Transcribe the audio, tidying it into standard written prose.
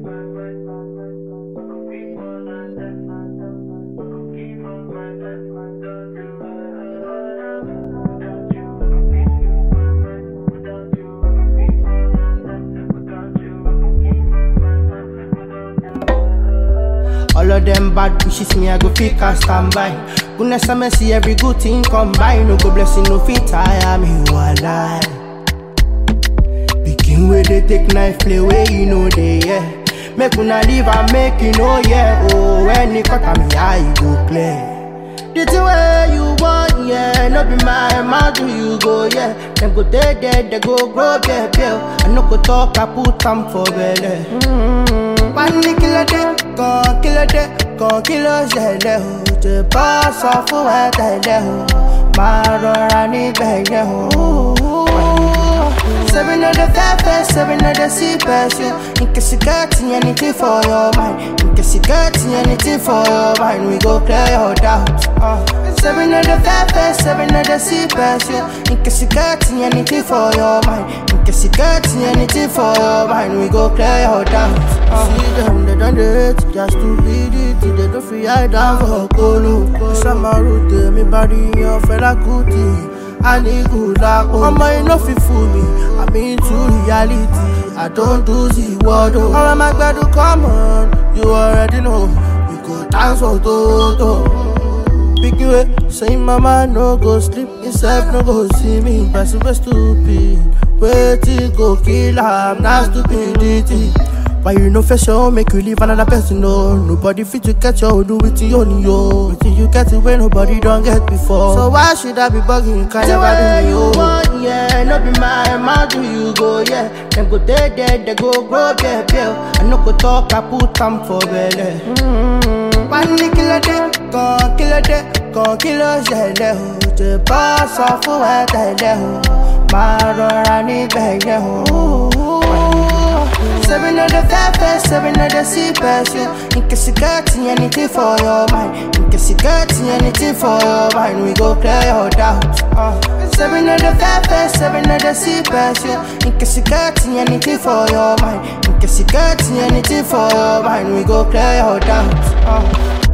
All of them bad wishes me, I go fake and stand by. Goodness and mercy, every good thing combine. No go blessing, no fit tire me, walai. Begin where they take knife, play where you know they, yeah. Make una live and make you know, yeah. Oh, when you cut me, I go clear. The thing way you want, yeah. No be my mouth, do you go, yeah. Them go dead, they go grow, yeah, yeah. I no go talk, I put them for belly. One kill a day, go kill a zelle ho. To pass off for a tele ho. Marora ni bege ho. 7 of the fair, 7 of the sea person. In case you got anything for your mind, in case you got anything for your mind, we go clear your doubts. 7 of the fair, 7 of the sea person. In case you got anything for your mind, in case you got anything for your mind, we go clear your doubts. See them, they done the hate, just stupidity. They don't free I down for Kolo. Summer route, me body your fella cootie. I need good luck, oh my, enough fool me. I'm into reality, I don't do the word, oh. All of my glad to come on, you already know. We go dance for Toto. Pick you up, say mama no go sleep, himself no go see me. Person was stupid, waiting go kill her, not stupidity. Why you no fashion, make you leave another person, no. Nobody fit to catch you, do it on you. Until you get it when nobody don't get before. So why should I be bugging, you can't never do you want, yeah. No be my mouth, do you go, yeah. Them go dead, they go grow, yeah, yeah. I no go talk, I put them for belly. One kill a day, go kill a zelle ho. To pass off for a tele ho. Marora ni bege ho. 7 of the fair, 7 of the sea person. In case you got anything for your mind, in case you got anything for your mind, we go clear your doubts. 7 of the fair, 7 of the sea person. In case you got anything for your mind, in case you got anything for your mind, we go clear your doubts.